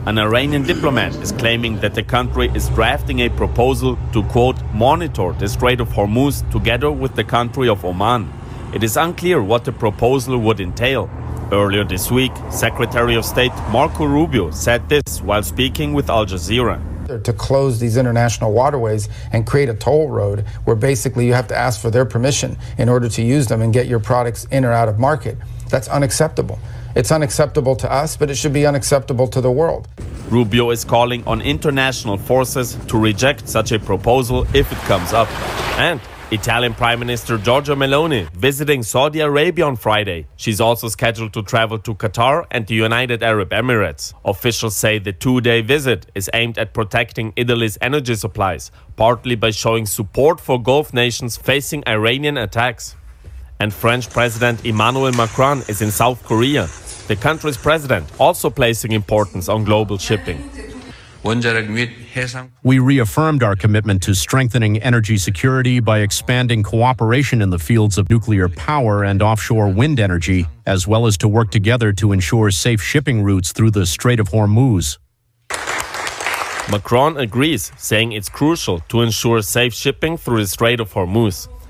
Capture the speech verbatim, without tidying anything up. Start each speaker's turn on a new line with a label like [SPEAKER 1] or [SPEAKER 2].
[SPEAKER 1] An Iranian diplomat is claiming that the country is drafting a proposal to, quote, monitor the Strait of Hormuz together with the country of Oman. It is unclear what the proposal would entail. Earlier this week, Secretary of State Marco Rubio said this while speaking with Al Jazeera.
[SPEAKER 2] To close these international waterways and create a toll road where basically you have to ask for their permission in order to use them and get your products in or out of market. That's unacceptable. It's unacceptable to us, but it should be unacceptable to the world.
[SPEAKER 1] Rubio is calling on international forces to reject such a proposal if it comes up. And Italian Prime Minister Giorgia Meloni visiting Saudi Arabia on Friday. She's also scheduled to travel to Qatar and the United Arab Emirates. Officials say the two-day visit is aimed at protecting Italy's energy supplies, partly by showing support for Gulf nations facing Iranian attacks. And French President Emmanuel Macron is in South Korea. The country's president also placing importance on global shipping.
[SPEAKER 3] We reaffirmed our commitment to strengthening energy security by expanding cooperation in the fields of nuclear power and offshore wind energy, as well as to work together to ensure safe shipping routes through the Strait of Hormuz.
[SPEAKER 1] Macron agrees, saying it's crucial to ensure safe shipping through the Strait of Hormuz.